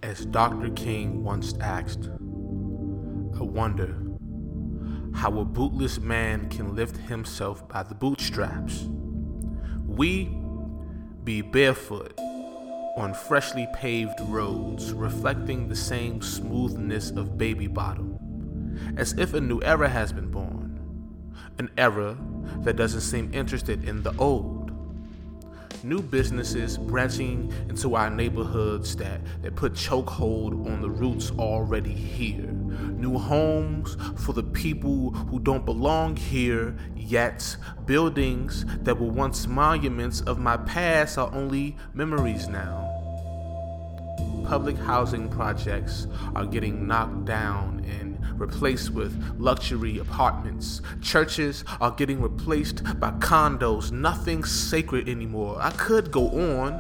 As Dr. King once asked, I wonder how a bootless man can lift himself by the bootstraps. We be barefoot on freshly paved roads, reflecting the same smoothness of baby bottom, as if a new era has been born, an era that doesn't seem interested in the old. New businesses branching into our neighborhoods that put chokehold on the roots already here. New homes for the people who don't belong here yet. Buildings that were once monuments of my past are only memories now. Public housing projects are getting knocked down and replaced with luxury apartments. Churches are getting replaced by condos. Nothing's sacred anymore. I could go on,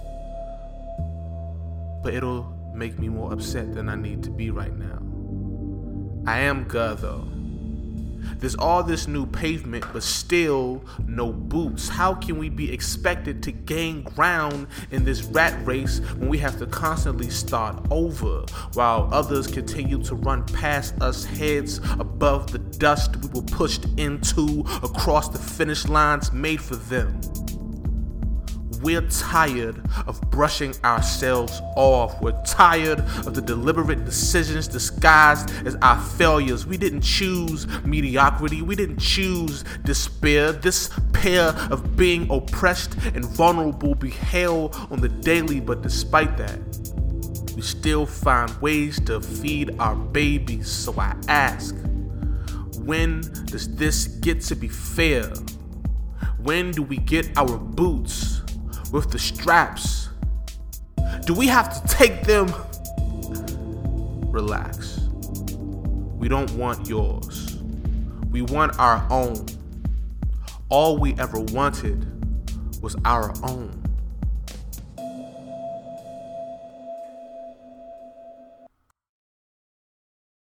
but it'll make me more upset than I need to be right now. I am good though. There's all this new pavement, but still no boots. How can we be expected to gain ground in this rat race when we have to constantly start over, while others continue to run past us, heads above the dust we were pushed into across the finish lines made for them? We're tired of brushing ourselves off. We're tired of the deliberate decisions disguised as our failures. We didn't choose mediocrity. We didn't choose despair. This pair of being oppressed and vulnerable be hell on the daily, but despite that, we still find ways to feed our babies. So I ask, when does this get to be fair? When do we get our boots with the straps? Do we have to take them? Relax. We don't want yours. We want our own. All we ever wanted was our own.